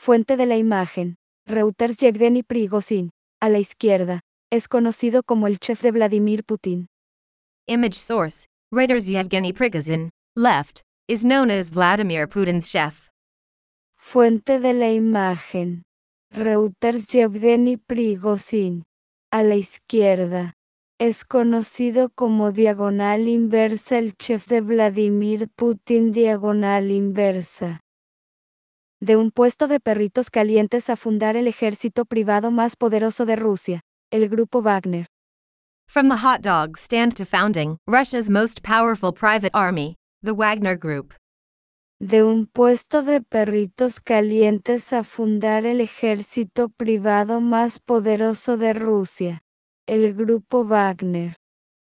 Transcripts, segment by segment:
Fuente de la imagen. Reuters. Yevgeny Prigozhin, a la izquierda, es conocido como el chef de Vladimir Putin. Image source. Reuters. Yevgeny Prigozhin, left, is known as Vladimir Putin's chef. Fuente de la imagen. Reuters. Yevgeny Prigozhin, a la izquierda, es conocido como diagonal inversa el chef de Vladimir Putin diagonal inversa. De un puesto de perritos calientes a fundar el ejército privado más poderoso de Rusia, el grupo Wagner. From the hot dog stand to founding Russia's most powerful private army, the Wagner Group. De un puesto de perritos calientes a fundar el ejército privado más poderoso de Rusia, el grupo Wagner.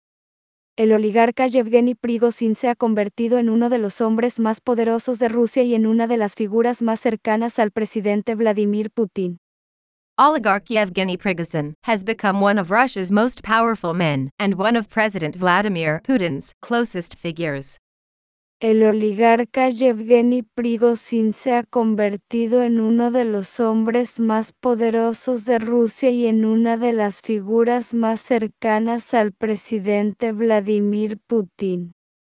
El oligarca Yevgeny Prigozhin se ha convertido en uno de los hombres más poderosos de Rusia y en una de las figuras más cercanas al presidente Vladimir Putin. Oligarch Yevgeny Prigozhin has become one of Russia's most powerful men and one of President Vladimir Putin's closest figures. El oligarca Yevgeny Prigozhin se ha convertido en uno de los hombres más poderosos de Rusia y en una de las figuras más cercanas al presidente Vladimir Putin.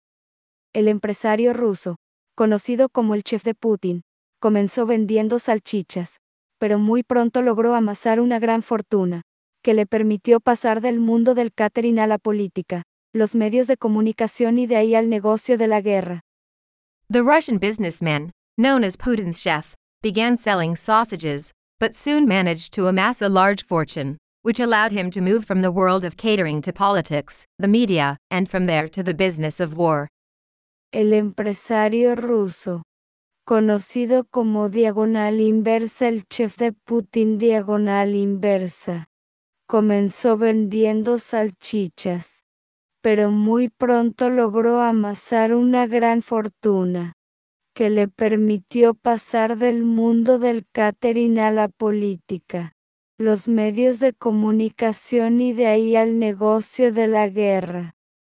El empresario ruso, conocido como el chef de Putin, comenzó vendiendo salchichas, pero muy pronto logró amasar una gran fortuna, que le permitió pasar del mundo del catering a la política, los medios de comunicación y de ahí al negocio de la guerra. The Russian businessman, known as Putin's chef, began selling sausages, but soon managed to amass a large fortune, which allowed him to move from the world of catering to politics, the media, and from there to the business of war. El empresario ruso, conocido como diagonal inversa el chef de Putin diagonal inversa, comenzó vendiendo salchichas, pero muy pronto logró amasar una gran fortuna, que le permitió pasar del mundo del catering a la política, los medios de comunicación y de ahí al negocio de la guerra.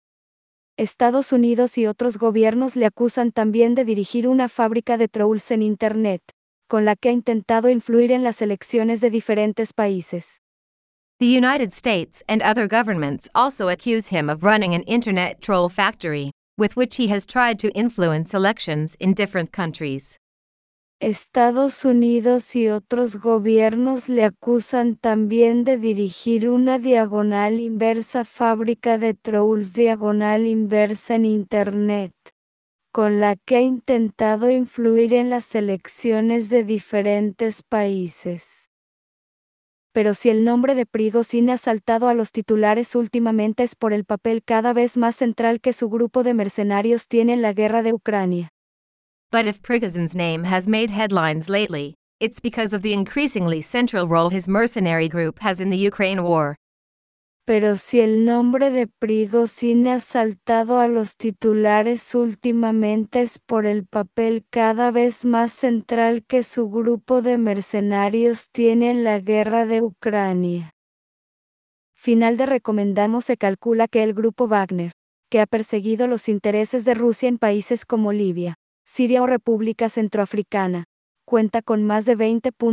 Estados Unidos y otros gobiernos le acusan también de dirigir una fábrica de trolls en Internet, con la que ha intentado influir en las elecciones de diferentes países. The United States and other governments also accuse him of running an internet troll factory, with which he has tried to influence elections in different countries. Estados Unidos y otros gobiernos le acusan también de dirigir una diagonal inversa fábrica de trolls diagonal inversa en Internet, con la que ha intentado influir en las elecciones de diferentes países. Pero si el nombre de Prigozhin ha saltado a los titulares últimamente es por el papel cada vez más central que su grupo de mercenarios tiene en la guerra de Ucrania. But if Prigozhin's name has made headlines lately, it's because of the increasingly central role his mercenary group has in the Ukraine war. Pero si el nombre de Prigozhin ha saltado a los titulares últimamente es por el papel cada vez más central que su grupo de mercenarios tiene en la guerra de Ucrania. Final de recomendamos. Se calcula que el grupo Wagner, que ha perseguido los intereses de Rusia en países como Libia, Siria o República Centroafricana, cuenta con más de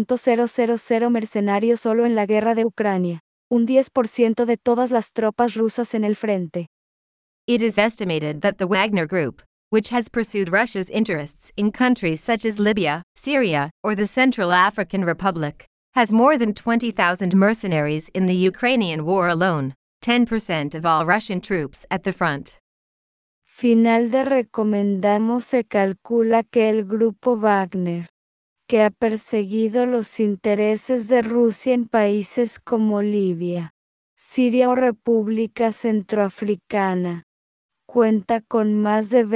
20.000 mercenarios solo en la guerra de Ucrania, un 10% de todas las tropas rusas en el frente. It is estimated that the Wagner Group, which has pursued Russia's interests in countries such as Libya, Syria, or the Central African Republic, has more than 20,000 mercenaries in the Ukrainian war alone, 10% of all Russian troops at the front. Final de recomendamos. Se calcula que el grupo Wagner, que ha perseguido los intereses de Rusia en países como Libia, Siria o República Centroafricana, cuenta con más de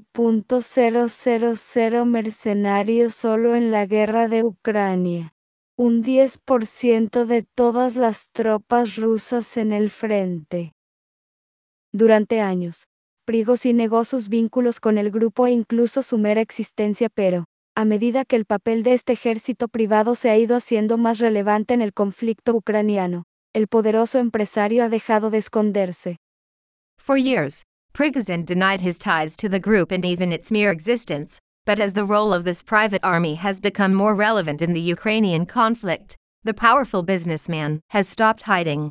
20.000 mercenarios solo en la guerra de Ucrania, un 10% de todas las tropas rusas en el frente. Durante años, Prigozhin negó sus vínculos con el grupo e incluso su mera existencia, pero, a medida que el papel de este ejército privado se ha ido haciendo más relevante en el conflicto ucraniano, el poderoso empresario ha dejado de esconderse. For years, Prigozhin denied his ties to the group and even its mere existence, But as the role of this private army has become more relevant in the Ukrainian conflict, the powerful businessman has stopped hiding.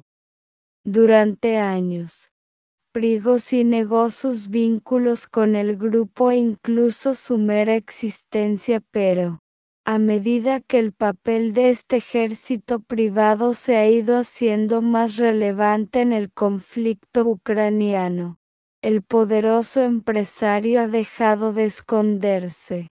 Durante años, Prigozhin negó sus vínculos con el grupo e incluso su mera existencia, pero, a medida que el papel de este ejército privado se ha ido haciendo más relevante en el conflicto ucraniano, el poderoso empresario ha dejado de esconderse.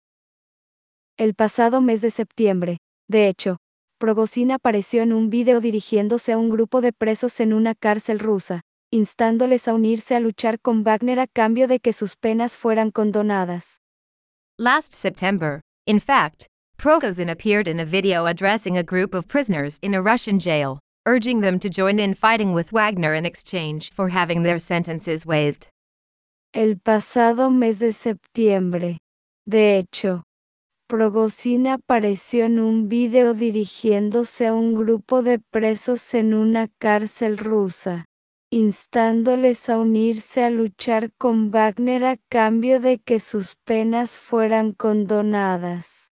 El pasado mes de septiembre, de hecho, Prigozhin apareció en un video dirigiéndose a un grupo de presos en una cárcel rusa, instándoles a unirse a luchar con Wagner a cambio de que sus penas fueran condonadas. Last September, in fact, Prigozhin appeared in a video addressing a group of prisoners in a Russian jail, urging them to join in fighting with Wagner in exchange for having their sentences waived. El pasado mes de septiembre, de hecho, Prigozhin apareció en un video dirigiéndose a un grupo de presos en una cárcel rusa, instándoles a unirse a luchar con Wagner a cambio de que sus penas fueran condonadas.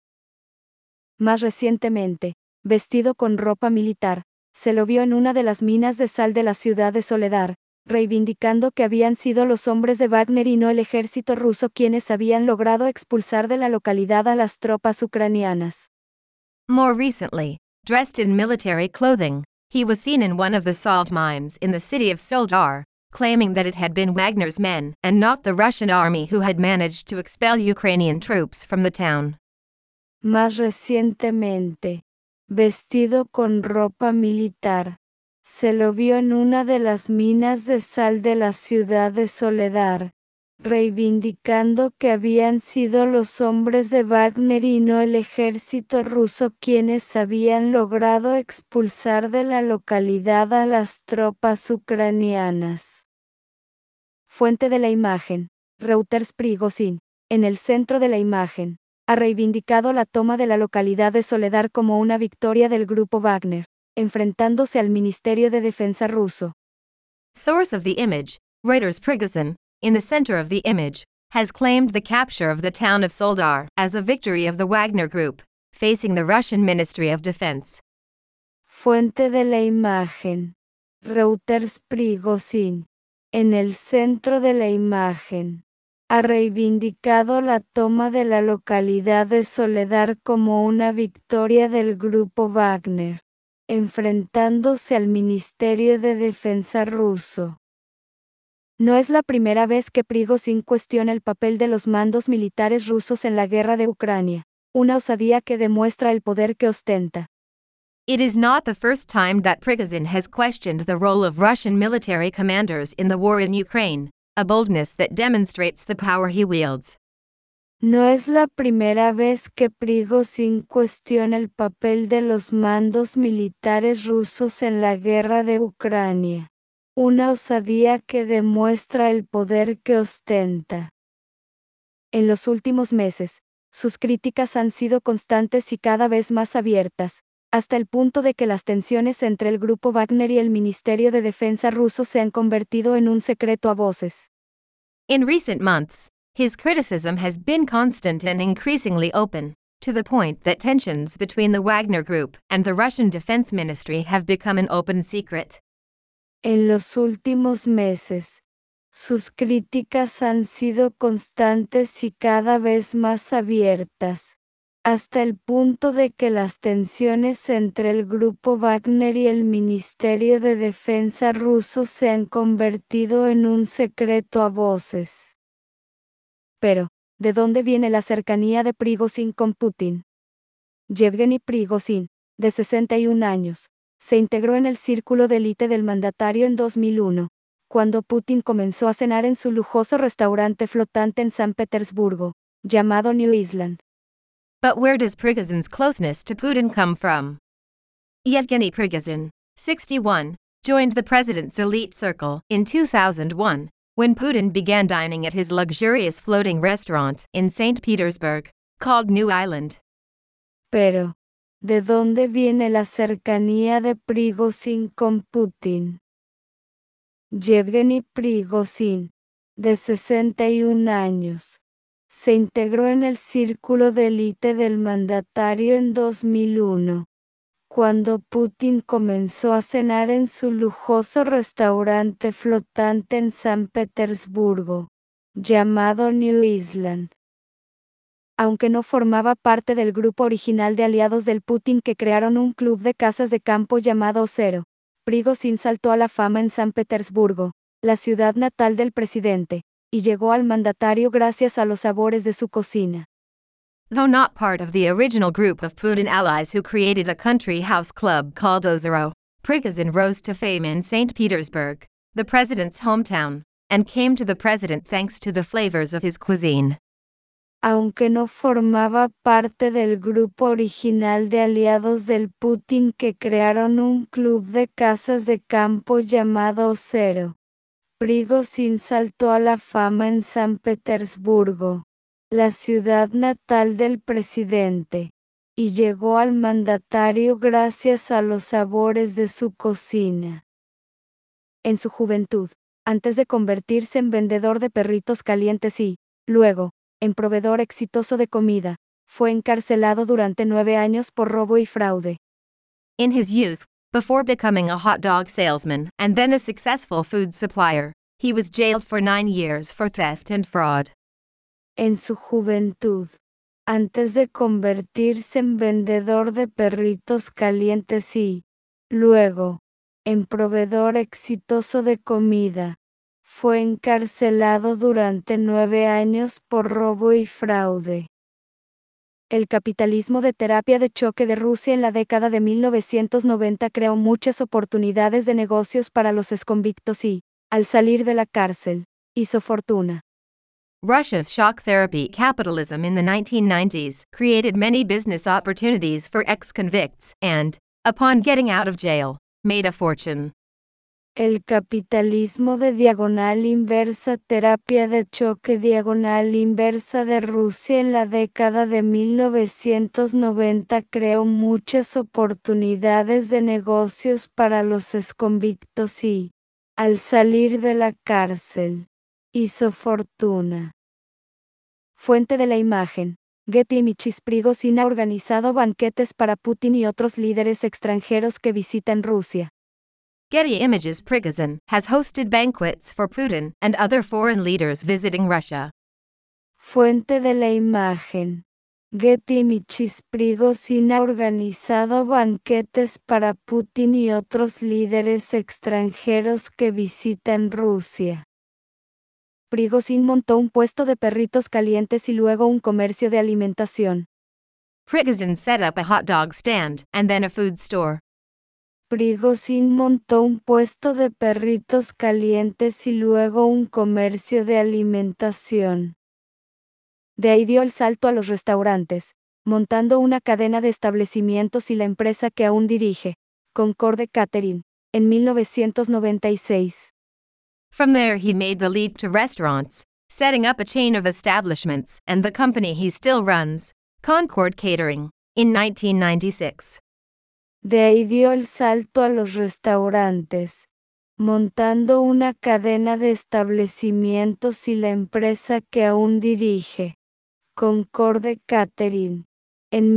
Más recientemente, vestido con ropa militar, se lo vio en una de las minas de sal de la ciudad de Soledar, reivindicando que habían sido los hombres de Wagner y no el ejército ruso quienes habían logrado expulsar de la localidad a las tropas ucranianas. More recently, dressed in military clothing, he was seen in one of the salt mines in the city of Soledar, claiming that it had been Wagner's men and not the Russian army who had managed to expel Ukrainian troops from the town. Más recientemente, vestido con ropa militar, se lo vio en una de las minas de sal de la ciudad de Soledar, reivindicando que habían sido los hombres de Wagner y no el ejército ruso quienes habían logrado expulsar de la localidad a las tropas ucranianas. Fuente de la imagen, Reuters. Prigozhin, en el centro de la imagen, ha reivindicado la toma de la localidad de Soledar como una victoria del grupo Wagner, enfrentándose al Ministerio de Defensa ruso. Source of the image, Reuters. Prigozhin, in the center of the image, has claimed the capture of the town of Soledar as a victory of the Wagner Group, facing the Russian Ministry of Defense. Fuente de la imagen, Reuters. Prigozhin, en el centro de la imagen, ha reivindicado la toma de la localidad de Soledar como una victoria del grupo Wagner, enfrentándose al Ministerio de Defensa ruso. No es la primera vez que Prigozhin cuestiona el papel de los mandos militares rusos en la guerra de Ucrania, una osadía que demuestra el poder que ostenta. It is not the first time that Prigozhin has questioned the role of Russian military commanders in the war in Ukraine, a boldness that demonstrates the power he wields. No es la primera vez que Prigozhin cuestiona el papel de los mandos militares rusos en la guerra de Ucrania, una osadía que demuestra el poder que ostenta. En los últimos meses, sus críticas han sido constantes y cada vez más abiertas, hasta el punto de que las tensiones entre el grupo Wagner y el Ministerio de Defensa ruso se han convertido en un secreto a voces. In recent months, his criticism has been constant and increasingly open, to the point that tensions between the Wagner Group and the Russian Defense Ministry have become an open secret. En los últimos meses, sus críticas han sido constantes y cada vez más abiertas, hasta el punto de que las tensiones entre el grupo Wagner y el Ministerio de Defensa ruso se han convertido en un secreto a voces. Pero, ¿de dónde viene la cercanía de Prigozhin con Putin? Yevgeny Prigozhin, de 61 años, se integró en el círculo de élite del mandatario en 2001, cuando Putin comenzó a cenar en su lujoso restaurante flotante en San Petersburgo, llamado New Island. But where does Prigozhin's closeness to Putin come from? Yevgeny Prigozhin, 61, joined the president's elite circle in 2001, when Putin began dining at his luxurious floating restaurant in St. Petersburg, called New Island. Pero, ¿de dónde viene la cercanía de Prigozhin con Putin? Yevgeny Prigozhin, de 61 años, Se integró en el círculo de élite del mandatario en 2001, cuando Putin comenzó a cenar en su lujoso restaurante flotante en San Petersburgo, llamado New Island. Aunque no formaba parte del grupo original de aliados del Putin que crearon un club de casas de campo llamado Zero, Prigozhin saltó a la fama en San Petersburgo, la ciudad natal del presidente, y llegó al mandatario gracias a los sabores de su cocina. Though not part of the original group of Putin allies who created a country house club called Ozero, Prigozhin rose to fame in St. Petersburg, the president's hometown, and came to the president thanks to the flavors of his cuisine. Aunque no formaba parte del grupo original de aliados del Putin que crearon un club de casas de campo llamado Zero, Prigozhin saltó a la fama en San Petersburgo, la ciudad natal del presidente, y llegó al mandatario gracias a los sabores de su cocina. En su juventud, antes de convertirse en vendedor de perritos calientes y, luego, en proveedor exitoso de comida, fue encarcelado durante 9 años por robo y fraude. In his youth, before becoming a hot dog salesman and then a successful food supplier, he was jailed for 9 years for theft and fraud. En su juventud, antes de convertirse en vendedor de perritos calientes y, luego, en proveedor exitoso de comida, fue encarcelado durante 9 años por robo y fraude. El capitalismo de terapia de choque de Rusia en la década de 1990 creó muchas oportunidades de negocios para los exconvictos y, al salir de la cárcel, hizo fortuna. Russia's shock therapy capitalism in the 1990s created many business opportunities for ex-convicts and, upon getting out of jail, made a fortune. El capitalismo de diagonal inversa terapia de choque diagonal inversa de Rusia en la década de 1990 creó muchas oportunidades de negocios para los exconvictos y, al salir de la cárcel, hizo fortuna. Fuente de la imagen. Getty Images. Prigozhin ha organizado banquetes para Putin y otros líderes extranjeros que visitan Rusia. Getty Images. Prigozhin has hosted banquets for Putin and other foreign leaders visiting Russia. Fuente de la imagen. Getty Images. Prigozhin ha organizado banquetes para Putin y otros líderes extranjeros que visitan Rusia. Prigozhin montó un puesto de perritos calientes y luego un comercio de alimentación. Prigozhin set up a hot dog stand and then a food store. Prigozhin montó un puesto de perritos calientes y luego un comercio de alimentación. De ahí dio el salto a los restaurantes, montando una cadena de establecimientos y la empresa que aún dirige, Concorde Catering, en 1996. From there he made the leap to restaurants, setting up a chain of establishments and the company he still runs, Concord Catering, in 1996. De ahí dio el salto a los restaurantes, montando una cadena de establecimientos y la empresa que aún dirige, Concorde Catering, en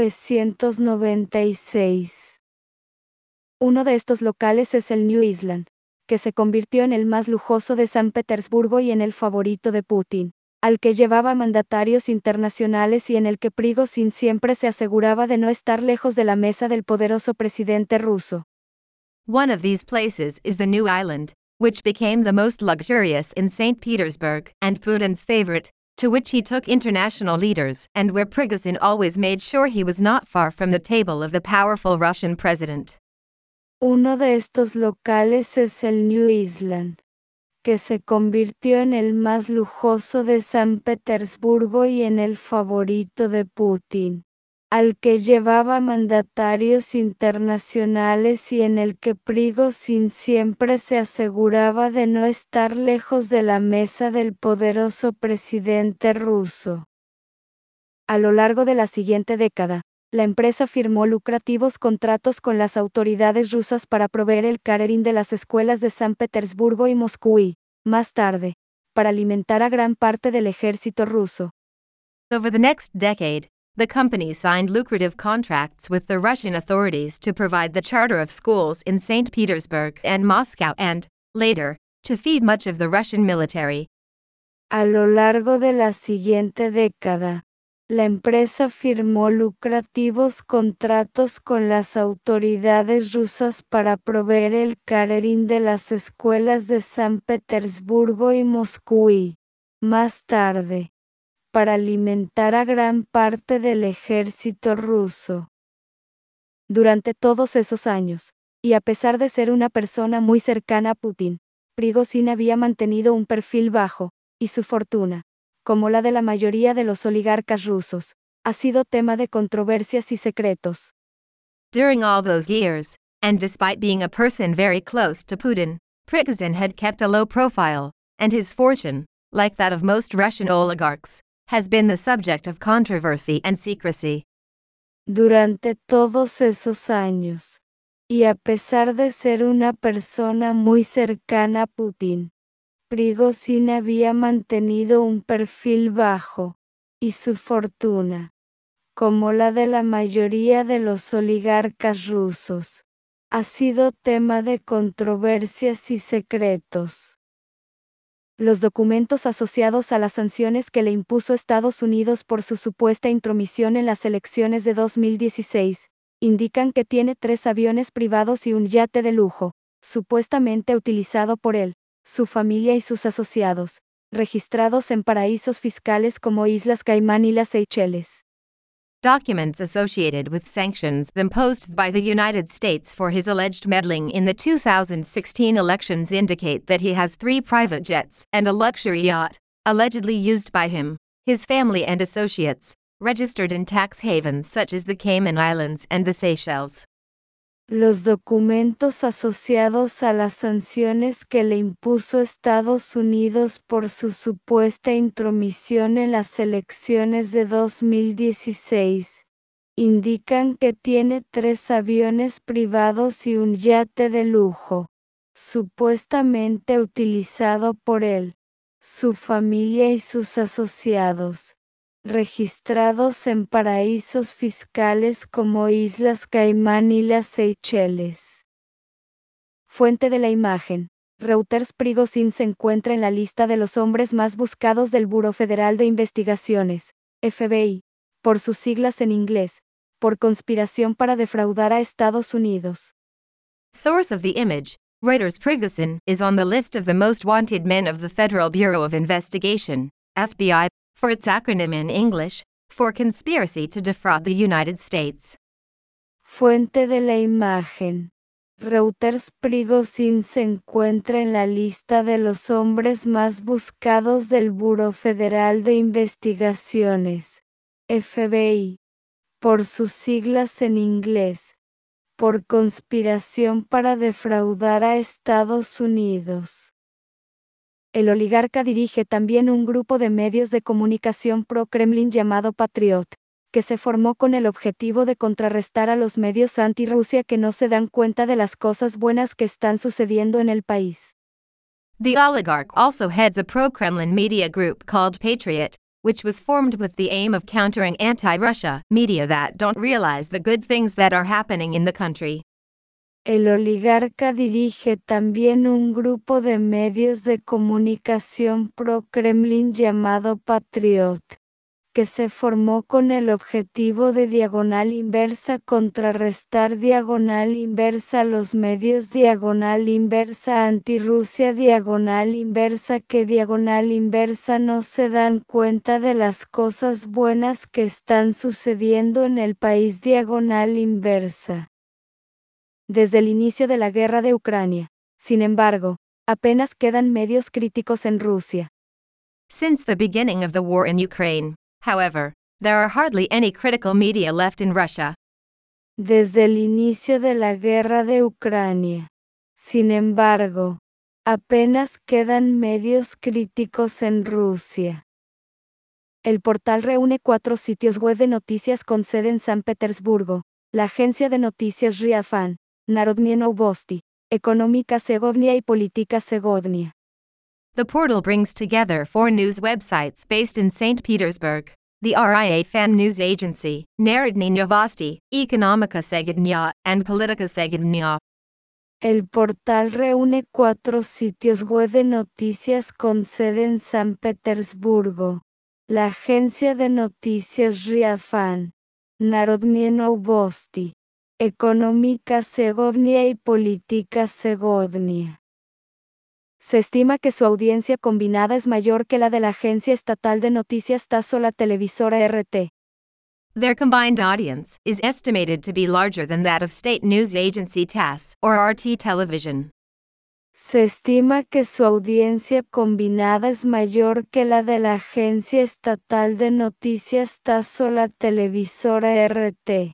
1996. Uno de estos locales es el New Island, que se convirtió en el más lujoso de San Petersburgo y en el favorito de Putin, al que llevaba mandatarios internacionales y en el que Prigozhin siempre se aseguraba de no estar lejos de la mesa del poderoso presidente ruso. One of these places is the New Island, which became the most luxurious in St. Petersburg and Putin's favorite, to which he took international leaders and where Prigozhin always made sure he was not far from the table of the powerful Russian president. Uno de estos locales es el New Island, que se convirtió en el más lujoso de San Petersburgo y en el favorito de Putin, al que llevaba mandatarios internacionales y en el que Prigozhin siempre se aseguraba de no estar lejos de la mesa del poderoso presidente ruso. A lo largo de la siguiente década, la empresa firmó lucrativos contratos con las autoridades rusas para proveer el catering de las escuelas de San Petersburgo y Moscú y, más tarde, para alimentar a gran parte del ejército ruso. Over the next decade, the company signed lucrative contracts with the Russian authorities to provide the charter of schools in St. Petersburg and Moscow and, later, to feed much of the Russian military. A lo largo de la siguiente década, la empresa firmó lucrativos contratos con las autoridades rusas para proveer el catering de las escuelas de San Petersburgo y Moscú y, más tarde, para alimentar a gran parte del ejército ruso. Durante todos esos años, y a pesar de ser una persona muy cercana a Putin, Prigozhin había mantenido un perfil bajo, y su fortuna, como la de la mayoría de los oligarcas rusos, ha sido tema de controversias y secretos. During all those years, and despite being a person very close to Putin, Prigozhin had kept a low profile, and his fortune, like that of most Russian oligarchs, has been the subject of controversy and secrecy. Durante todos esos años, y a pesar de ser una persona muy cercana a Putin, Prigozhin había mantenido un perfil bajo, y su fortuna, como la de la mayoría de los oligarcas rusos, ha sido tema de controversias y secretos. Los documentos asociados a las sanciones que le impuso Estados Unidos por su supuesta intromisión en las elecciones de 2016, indican que tiene 3 aviones privados y un yate de lujo, supuestamente utilizado por él, su familia y sus asociados, registrados en paraísos fiscales como Islas Caimán y las Seychelles. Documents associated with sanctions imposed by the United States for his alleged meddling in the 2016 elections indicate that he has 3 private jets and a luxury yacht, allegedly used by him, his family and associates, registered in tax havens such as the Cayman Islands and the Seychelles. Los documentos asociados a las sanciones que le impuso Estados Unidos por su supuesta intromisión en las elecciones de 2016, indican que tiene 3 aviones privados y un yate de lujo, supuestamente utilizado por él, su familia y sus asociados, registrados en paraísos fiscales como Islas Caimán y las Seychelles. Fuente de la imagen. Reuters. Prigozhin se encuentra en la lista de los hombres más buscados del Buró Federal de Investigaciones, FBI, por sus siglas en inglés, por conspiración para defraudar a Estados Unidos. Source of the image. Reuters. Prigozhin is on the list of the most wanted men of the Federal Bureau of Investigation, FBI, for its acronym in English, for conspiracy to defraud the United States. Fuente de la imagen. Reuters. Prigozhin se encuentra en la lista de los hombres más buscados del Buró Federal de Investigaciones, FBI, por sus siglas en inglés, por conspiración para defraudar a Estados Unidos. El oligarca dirige también un grupo de medios de comunicación pro-Kremlin llamado Patriot, que se formó con el objetivo de contrarrestar a los medios anti-Rusia que no se dan cuenta de las cosas buenas que están sucediendo en el país. The oligarch also heads a pro-Kremlin media group called Patriot, which was formed with the aim of countering anti-Russia media that don't realize the good things that are happening in the country. El oligarca dirige también un grupo de medios de comunicación pro-Kremlin llamado Patriot, que se formó con el objetivo de diagonal inversa contrarrestar diagonal inversa los medios diagonal inversa anti-Rusia diagonal inversa que diagonal inversa no se dan cuenta de las cosas buenas que están sucediendo en el país diagonal inversa. Desde el inicio de la guerra de Ucrania, sin embargo, apenas quedan medios críticos en Rusia. Since the beginning of the war in Ukraine, however, there are hardly any critical media left in Russia. Desde el inicio de la guerra de Ucrania, sin embargo, apenas quedan medios críticos en Rusia. El portal reúne 4 sitios web de noticias con sede en San Petersburgo, la agencia de noticias RIA FAN, Narodnie Novosti, Económica Segovnia y Política Segovnia. The portal brings together 4 news websites based in St. Petersburg. the RIA Fan News Agency, Narodny Novosti, Ekonomika Segednya, and Politika Segednya. El portal reúne 4 sitios web de noticias con sede en San Petersburgo. La agencia de noticias RIA Fan, Narodny Novosti, Ekonomika Segodnya y Politika Segodnya. Se estima que su audiencia combinada es mayor que la de la agencia estatal de noticias TASS o la televisora RT. Their combined audience is estimated to be larger than that of state news agency TASS or RT Television. Se estima que su audiencia combinada es mayor que la de la agencia estatal de noticias TASS o la televisora RT.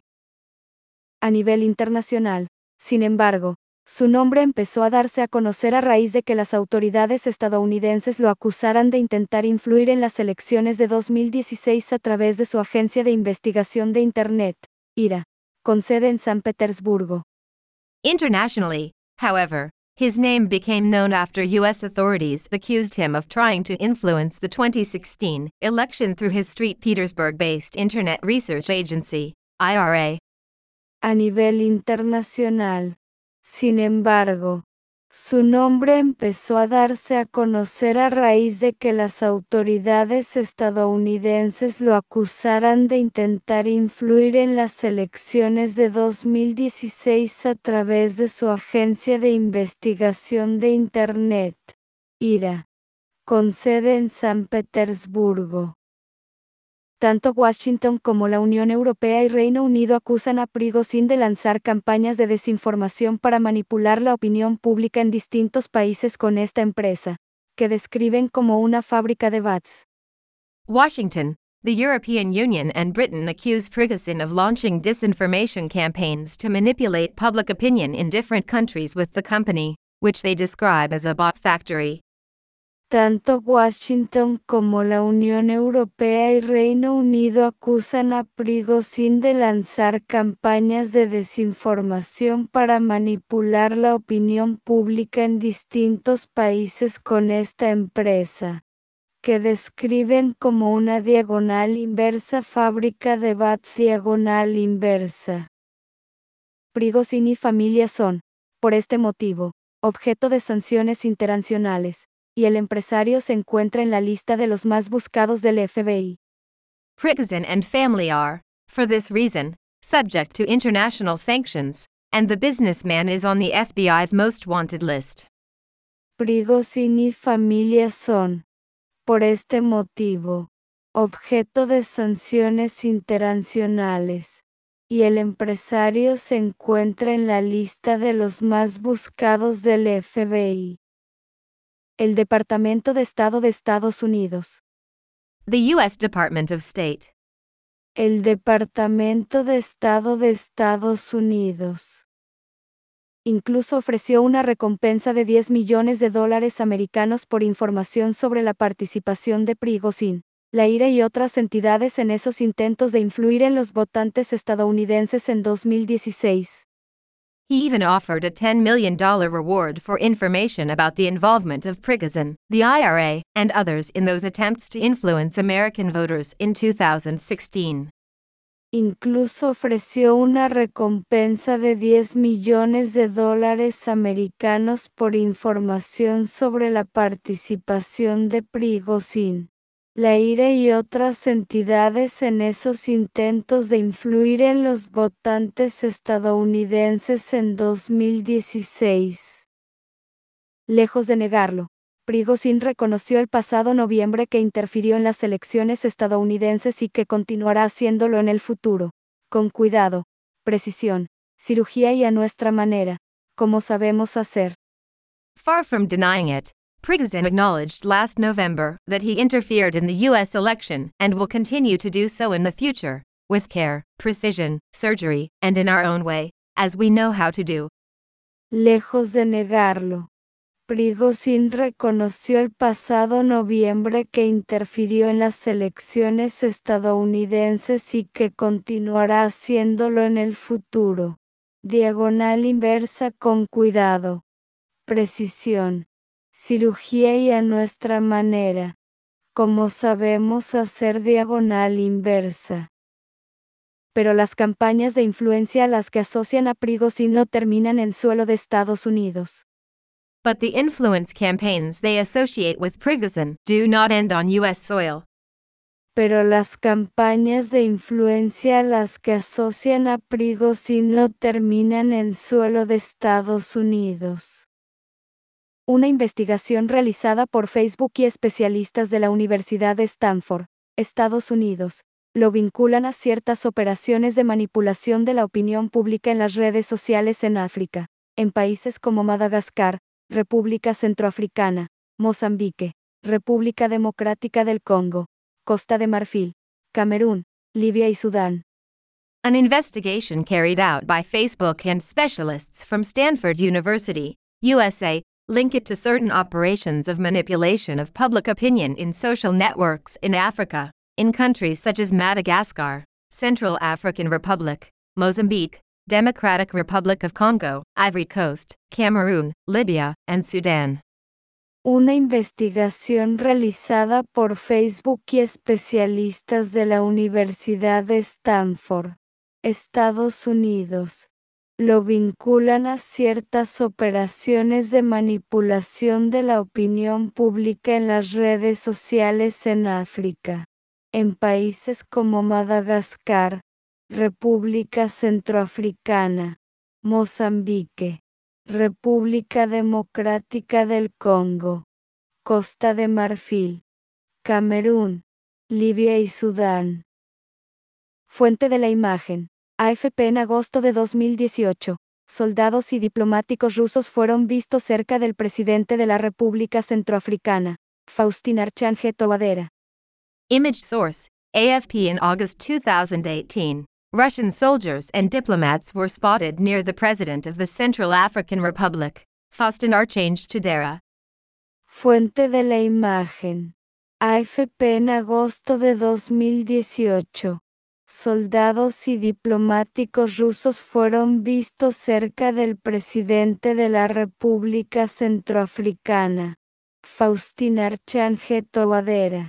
A nivel internacional, sin embargo, su nombre empezó a darse a conocer a raíz de que las autoridades estadounidenses lo acusaran de intentar influir en las elecciones de 2016 a través de su agencia de investigación de Internet, IRA, con sede en San Petersburgo. Internationally, however, his name became known after U.S. authorities accused him of trying to influence the 2016 election through his St. Petersburg-based Internet Research Agency, IRA. A nivel internacional, sin embargo, su nombre empezó a darse a conocer a raíz de que las autoridades estadounidenses lo acusaran de intentar influir en las elecciones de 2016 a través de su agencia de investigación de Internet, IRA, con sede en San Petersburgo. Tanto Washington como la Unión Europea y Reino Unido acusan a Prigozhin de lanzar campañas de desinformación para manipular la opinión pública en distintos países con esta empresa, que describen como una fábrica de bots. Washington, the European Union and Britain accuse Prigozhin of launching disinformation campaigns to manipulate public opinion in different countries with the company, which they describe as a bot factory. Tanto Washington como la Unión Europea y Reino Unido acusan a Prigozhin de lanzar campañas de desinformación para manipular la opinión pública en distintos países con esta empresa, que describen como una diagonal inversa fábrica de bots diagonal inversa. Prigozhin y familia son, por este motivo, objeto de sanciones internacionales, y el empresario se encuentra en la lista de los más buscados del FBI. Prigozhin and family are, for this reason, subject to international sanctions, and the businessman is on the FBI's most wanted list. Prigozhin y familia son, por este motivo, objeto de sanciones internacionales, y el empresario se encuentra en la lista de los más buscados del FBI. El Departamento de Estado de Estados Unidos. The U.S. Department of State. El Departamento de Estado de Estados Unidos. Incluso ofreció una recompensa de $10 millones americanos por información sobre la participación de Prigozhin, la IRA y otras entidades en esos intentos de influir en los votantes estadounidenses en 2016. He even offered a $10 million reward for information about the involvement of Prigozhin, the IRA, and others in those attempts to influence American voters in 2016. Incluso ofreció una recompensa de $10 millones americanos por información sobre la participación de Prigozhin, la IRA y otras entidades en esos intentos de influir en los votantes estadounidenses en 2016. Lejos de negarlo, Prigozhin reconoció el pasado noviembre que interfirió en las elecciones estadounidenses y que continuará haciéndolo en el futuro, con cuidado, precisión, cirugía y a nuestra manera, como sabemos hacer. Far from denying it, Prigozhin acknowledged last November that he interfered in the U.S. election and will continue to do so in the future, with care, precision, surgery, and in our own way, as we know how to do. Lejos de negarlo, Prigozhin reconoció el pasado noviembre que interfirió en las elecciones estadounidenses y que continuará haciéndolo en el futuro. Diagonal inversa con cuidado, precisión, cirugía y a nuestra manera, como sabemos hacer diagonal inversa. Pero las campañas de influencia a las que asocian a Prigozhin no terminan en suelo de Estados Unidos. But the influence campaigns they associate with Prigozhin do not end on U.S. soil. Pero las campañas de influencia a las que asocian a Prigozhin no terminan en suelo de Estados Unidos. Una investigación realizada por Facebook y especialistas de la Universidad de Stanford, Estados Unidos, lo vinculan a ciertas operaciones de manipulación de la opinión pública en las redes sociales en África, en países como Madagascar, República Centroafricana, Mozambique, República Democrática del Congo, Costa de Marfil, Camerún, Libia y Sudán. An investigation carried out by Facebook and specialists from Stanford University, USA, link it to certain operations of manipulation of public opinion in social networks in Africa, in countries such as Madagascar, Central African Republic, Mozambique, Democratic Republic of Congo, Ivory Coast, Cameroon, Libya, and Sudan. Una investigación realizada por Facebook y especialistas de la Universidad de Stanford, Estados Unidos, lo vinculan a ciertas operaciones de manipulación de la opinión pública en las redes sociales en África, en países como Madagascar, República Centroafricana, Mozambique, República Democrática del Congo, Costa de Marfil, Camerún, Libia y Sudán. Fuente de la imagen. AFP. En agosto de 2018, soldados y diplomáticos rusos fueron vistos cerca del presidente de la República Centroafricana, Faustin Archange Touadera. Image source, AFP. In August 2018, Russian soldiers and diplomats were spotted near the president of the Central African Republic, Faustin Archange Touadera. Fuente de la imagen. AFP. En agosto de 2018. Soldados y diplomáticos rusos fueron vistos cerca del presidente de la República Centroafricana, Faustin Archange Touadera.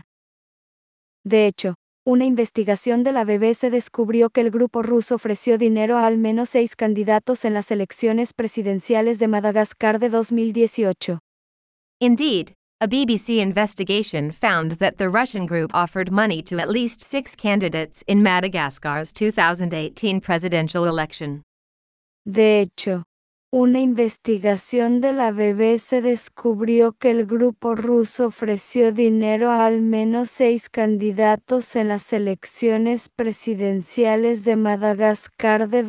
De hecho, una investigación de la BBC descubrió que el grupo ruso ofreció dinero a al menos 6 candidatos en las elecciones presidenciales de Madagascar de 2018. Indeed, a BBC investigation found that the Russian group offered money to at least 6 candidates in Madagascar's 2018 presidential election. De hecho, una investigación de la BBC descubrió que el grupo ruso ofreció dinero a al menos 6 candidatos en las elecciones presidenciales de Madagascar de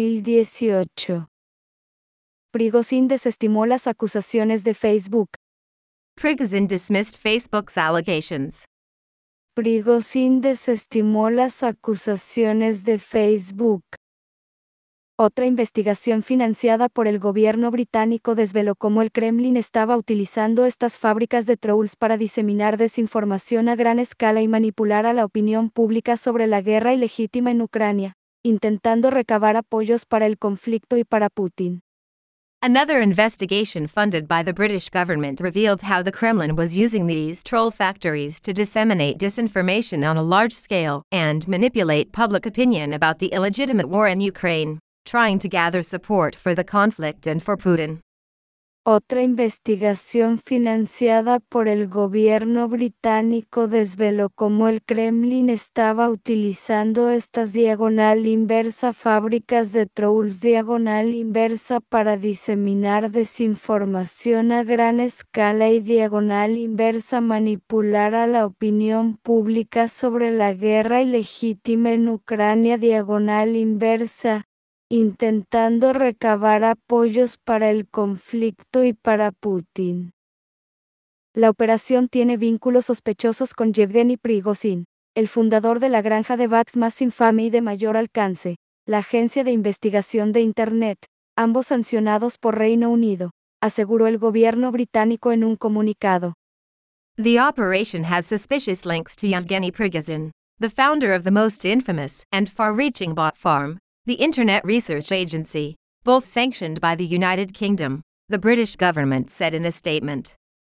2018. Prigozhin desestimó las acusaciones de Facebook. Prigozhin dismissed Facebook's allegations. Prigozhin desestimó las acusaciones de Facebook. Otra investigación financiada por el gobierno británico desveló cómo el Kremlin estaba utilizando estas fábricas de trolls para diseminar desinformación a gran escala y manipular a la opinión pública sobre la guerra ilegítima en Ucrania, intentando recabar apoyos para el conflicto y para Putin. Another investigation funded by the British government revealed how the Kremlin was using these troll factories to disseminate disinformation on a large scale and manipulate public opinion about the illegitimate war in Ukraine, trying to gather support for the conflict and for Putin. Otra investigación financiada por el gobierno británico desveló cómo el Kremlin estaba utilizando estas diagonal inversa fábricas de trolls diagonal inversa para diseminar desinformación a gran escala y diagonal inversa manipular a la opinión pública sobre la guerra ilegítima en Ucrania diagonal inversa, intentando recabar apoyos para el conflicto y para Putin. La operación tiene vínculos sospechosos con Yevgeny Prigozhin, el fundador de la granja de bots más infame y de mayor alcance, la agencia de investigación de Internet, ambos sancionados por Reino Unido, aseguró el gobierno británico en un comunicado. The operation has suspicious links to Yevgeny Prigozhin, the founder of the most infamous and far-reaching bot farm, the Internet Research Agency, both sanctioned by the United Kingdom, the British government said in a statement.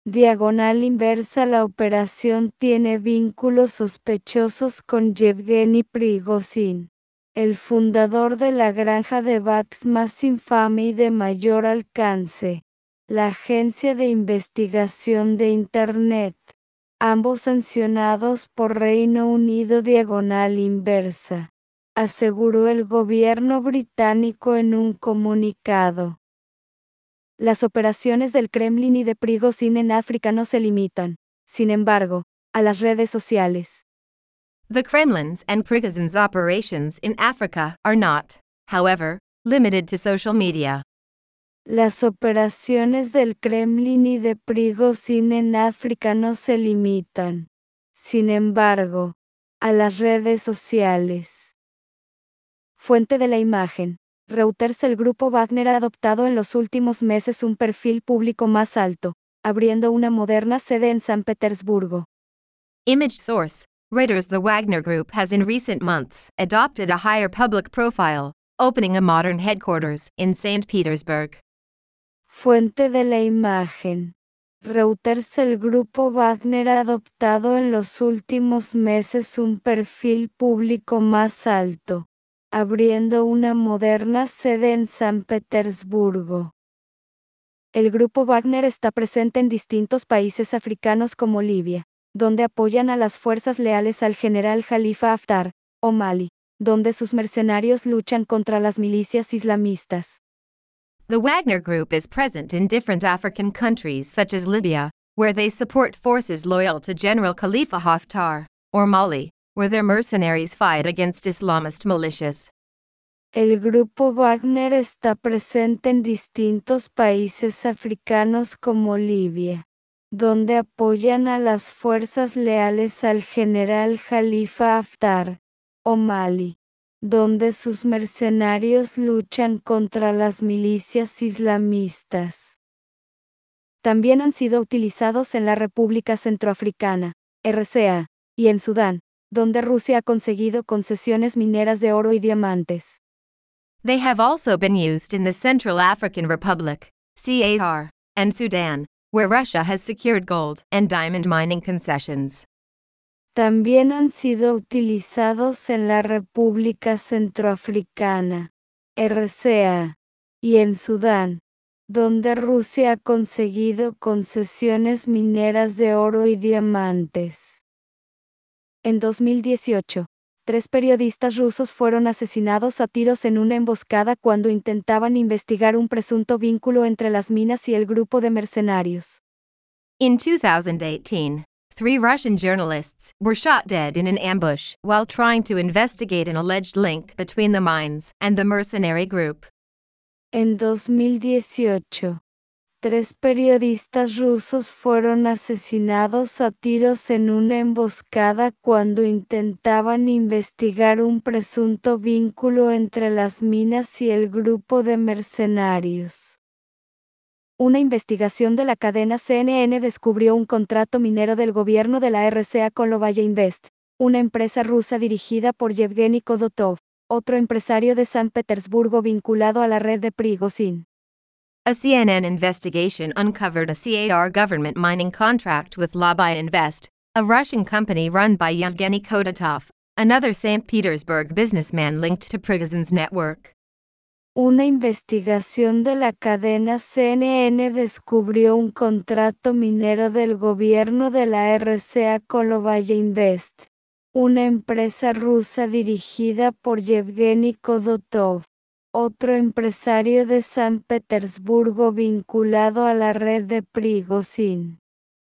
Diagonal inversa. La operación tiene vínculos sospechosos con Yevgeny Prigozhin, el fundador de la granja de bots más infame y de mayor alcance, la agencia de investigación de Internet, ambos sancionados por Reino Unido. Diagonal inversa, aseguró el gobierno británico en un comunicado. Las operaciones del Kremlin y de Prigozhin en África no se limitan, sin embargo, a las redes sociales. The Kremlin's and Prigozhin's operations in Africa are not, however, limited to social media. Las operaciones del Kremlin y de Prigozhin en África no se limitan, sin embargo, a las redes sociales. Fuente de la imagen. Reuters. El grupo Wagner ha adoptado en los últimos meses un perfil público más alto, abriendo una moderna sede en San Petersburgo. Image source. Reuters. The Wagner Group has in recent months adopted a higher public profile, opening a modern headquarters in St. Petersburg. Fuente de la imagen. Reuters. El grupo Wagner ha adoptado en los últimos meses un perfil público más alto, abriendo una moderna sede en San Petersburgo. El grupo Wagner está presente en distintos países africanos como Libia, donde apoyan a las fuerzas leales al general Khalifa Haftar, o Mali, donde sus mercenarios luchan contra las milicias islamistas. The Wagner Group is present in different African countries such as Libya, where they support forces loyal to General Khalifa Haftar, or Mali, where their mercenaries fight against Islamist militias. El grupo Wagner está presente en distintos países africanos como Libia, donde apoyan a las fuerzas leales al general Khalifa Haftar, o Mali, donde sus mercenarios luchan contra las milicias islamistas. También han sido utilizados en la República Centroafricana, RCA, y en Sudán, donde Rusia ha conseguido concesiones mineras de oro y diamantes. They have also been used in the Central African Republic, CAR, and Sudan, where Russia has secured gold and diamond mining concessions. También han sido utilizados en la República Centroafricana, RCA, y en Sudán, donde Rusia ha conseguido concesiones mineras de oro y diamantes. En 2018, 3 periodistas rusos fueron asesinados a tiros en una emboscada cuando intentaban investigar un presunto vínculo entre las minas y el grupo de mercenarios. In 2018, 3 Russian journalists were shot dead in an ambush while trying to investigate an alleged link between the mines and the mercenary group. En 2018, 3 periodistas rusos fueron asesinados a tiros en una emboscada cuando intentaban investigar un presunto vínculo entre las minas y el grupo de mercenarios. Una investigación de la cadena CNN descubrió un contrato minero del gobierno de la RCA con Lovalle Invest, una empresa rusa dirigida por Yevgeny Kodotov, otro empresario de San Petersburgo vinculado a la red de Prigozhin. A CNN investigation uncovered a CAR government mining contract with Lobai Invest, a Russian company run by Yevgeny Kodotov, another St. Petersburg businessman linked to Prigozhin's network. Una investigación de la cadena CNN descubrió un contrato minero del gobierno de la RCA con Lovalle Invest, una empresa rusa dirigida por Yevgeny Kodotov, otro empresario de San Petersburgo vinculado a la red de Prigozhin.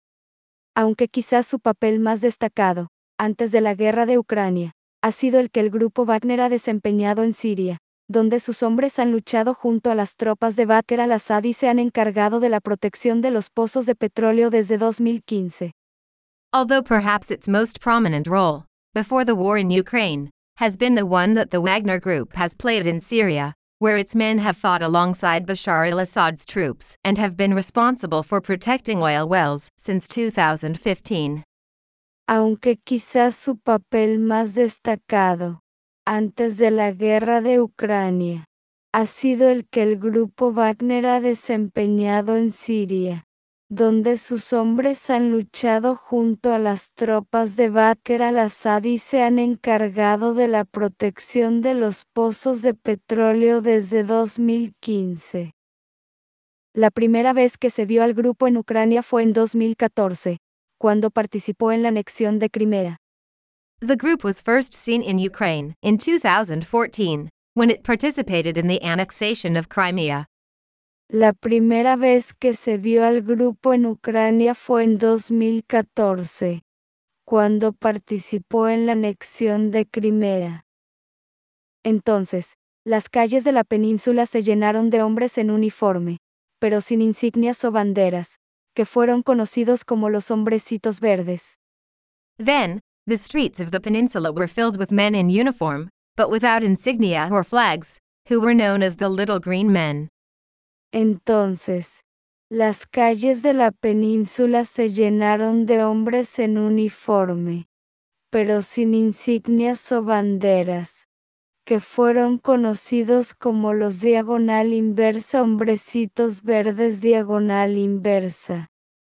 Aunque quizás su papel más destacado, antes de la guerra de Ucrania, ha sido el que el grupo Wagner ha desempeñado en Siria, donde sus hombres han luchado junto a las tropas de Bashar al-Assad y se han encargado de la protección de los pozos de petróleo desde 2015. Although perhaps its most prominent role, before the war in Ukraine, has been the one that the Wagner Group has played in Syria, where its men have fought alongside Bashar al-Assad's troops and have been responsible for protecting oil wells since 2015. Aunque quizás su papel más destacado, antes de la guerra de Ucrania, ha sido el que el grupo Wagner ha desempeñado en Siria, donde sus hombres han luchado junto a las tropas de Bashar al-Assad y se han encargado de la protección de los pozos de petróleo desde 2015. La primera vez que se vio al grupo en Ucrania fue en 2014, cuando participó en la anexión de Crimea. The group was first seen in Ukraine in 2014, when it participated in the annexation of Crimea. La primera vez que se vio al grupo en Ucrania fue en 2014, cuando participó en la anexión de Crimea. Entonces, las calles de la península se llenaron de hombres en uniforme, pero sin insignias o banderas, que fueron conocidos como los hombrecitos verdes. Then, the streets of the peninsula were filled with men in uniform, but without insignia or flags, who were known as the Little Green Men. Entonces, las calles de la península se llenaron de hombres en uniforme, pero sin insignias o banderas, que fueron conocidos como los diagonal inversa hombrecitos verdes diagonal inversa.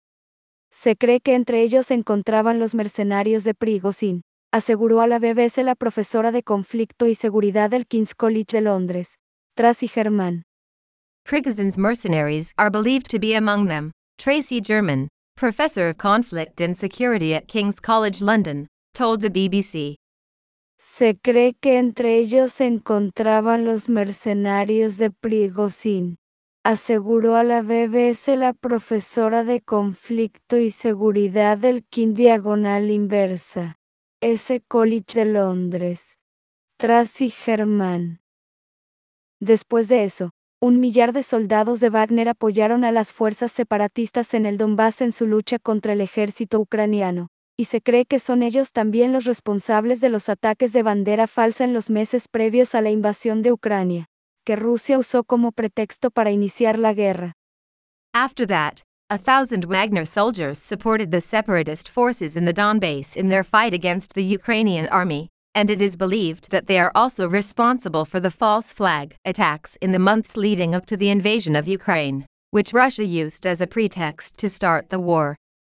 Se cree que entre ellos se encontraban los mercenarios de Prigozhin, aseguró a la BBC la profesora de conflicto y seguridad del King's College de Londres, Tracy German. Prigozhin's mercenaries are believed to be among them, Tracy German, professor of conflict and security at King's College London, told the BBC. Se cree que entre ellos se encontraban los mercenarios de Prigozhin, aseguró a la BBC la profesora de conflicto y seguridad del King diagonal inversa, S. College de Londres, Tracy German. Después de eso, 1 millar de soldados de Wagner apoyaron a las fuerzas separatistas en el Donbass en su lucha contra el ejército ucraniano, y se cree que son ellos también los responsables de los ataques de bandera falsa en los meses previos a la invasión de Ucrania, que Rusia usó como pretexto para iniciar la guerra. After that, 1,000 Wagner soldiers supported the separatist forces in the Donbass in their fight against the Ukrainian army, and it is believed that they are also responsible for the false flag attacks in the months leading up to the invasion of Ukraine, which Russia used as a pretext to start the war.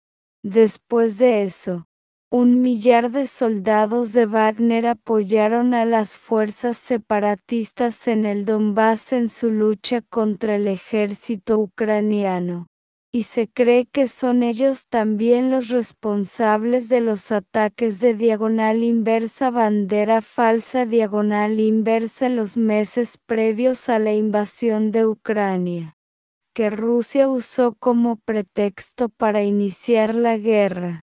Después de eso, 1 millar de soldados de Wagner apoyaron a las fuerzas separatistas en el Donbass en su lucha contra el ejército ucraniano, y se cree que son ellos también los responsables de los ataques de diagonal inversa bandera falsa diagonal inversa en los meses previos a la invasión de Ucrania, que Rusia usó como pretexto para iniciar la guerra.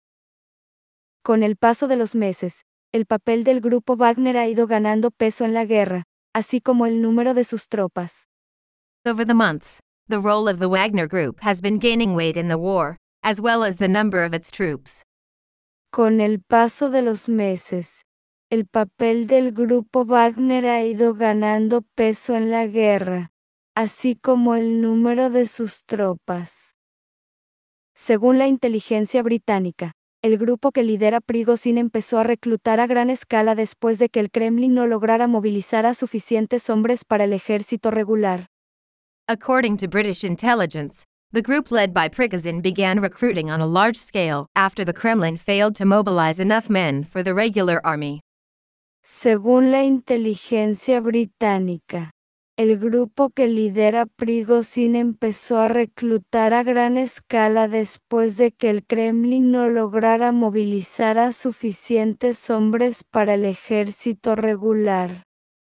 Con el paso de los meses, el papel del grupo Wagner ha ido ganando peso en la guerra, así como el número de sus tropas. Over the months, the role of the Wagner Group has been gaining weight in the war, as well as the number of its troops. Con el paso de los meses, el papel del grupo Wagner ha ido ganando peso en la guerra, así como el número de sus tropas. Según la inteligencia británica, el grupo que lidera Prigozhin empezó a reclutar a gran escala después de que el Kremlin no lograra movilizar a suficientes hombres para el ejército regular. According to British intelligence, the group led by Prigozhin began recruiting on a large scale after the Kremlin failed to mobilize enough men for the regular army. Según la inteligencia británica, el grupo que lidera Prigozhin empezó a reclutar a gran escala después de que el Kremlin no lograra movilizar a suficientes hombres para el ejército regular.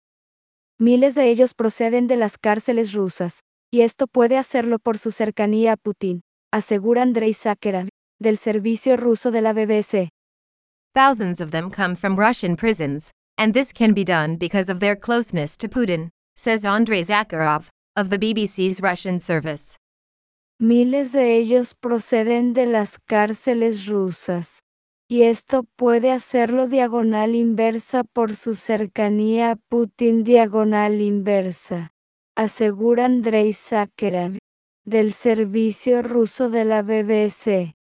Miles de ellos proceden de las cárceles rusas, y esto puede hacerlo por su cercanía a Putin, asegura Andrei Sakharov, del servicio ruso de la BBC. Thousands of them come from Russian prisons, and this can be done because of their closeness to Putin, says Andrei Zakharov, of the BBC's Russian service. Miles de ellos proceden de las cárceles rusas, y esto puede hacerlo diagonal inversa por su cercanía a Putin diagonal inversa, asegura Andrei Sakharov, del servicio ruso de la BBC.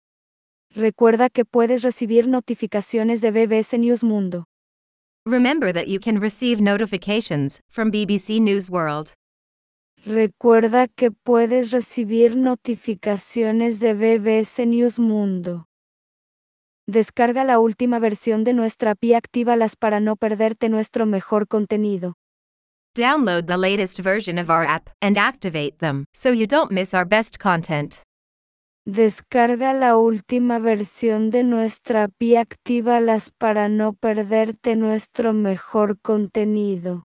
Recuerda que puedes recibir notificaciones de BBC News Mundo. Remember that you can receive notifications from BBC News World. Recuerda que puedes recibir notificaciones de BBC News Mundo. Descarga la última versión de nuestra API y actívalas para no perderte nuestro mejor contenido. Download the latest version of our app and activate them so you don't miss our best content. Descarga la última versión de nuestra API y actívalas para no perderte nuestro mejor contenido.